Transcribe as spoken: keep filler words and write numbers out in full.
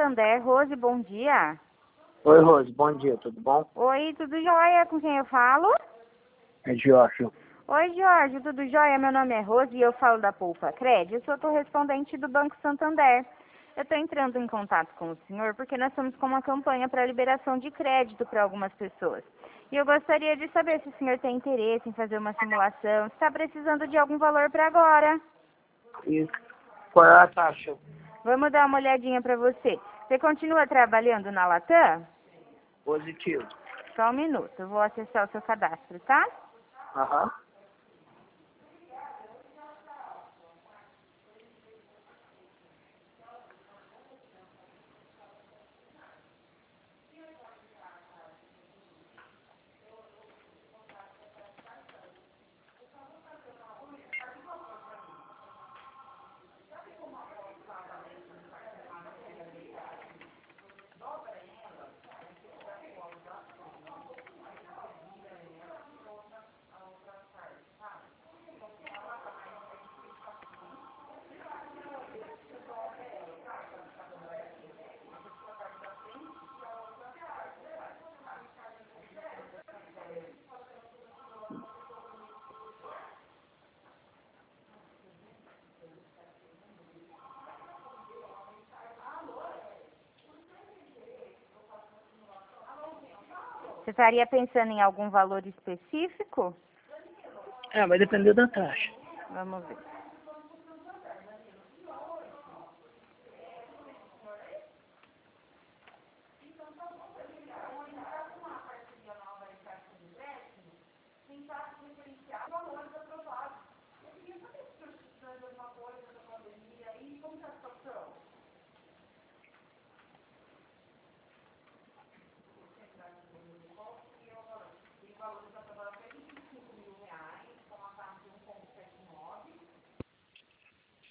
Santander. Rose, bom dia. Oi, Rose, bom dia, tudo bom? Oi, tudo jóia? Com quem eu falo? É Jorge. Oi, Jorge, tudo jóia? Meu nome é Rose e eu falo da Poupa Cred. Eu sou correspondente do Banco Santander. Eu estou entrando em contato com o senhor porque nós estamos com uma campanha para liberação de crédito para algumas pessoas. E eu gostaria de saber se o senhor tem interesse em fazer uma simulação, se está precisando de algum valor para agora. E qual é a taxa? Vamos dar uma olhadinha para você. Você continua trabalhando na Latam? Positivo. Só um minuto, eu vou acessar o seu cadastro, tá? Aham. Você estaria pensando em algum valor específico? É, vai depender da taxa. Vamos ver.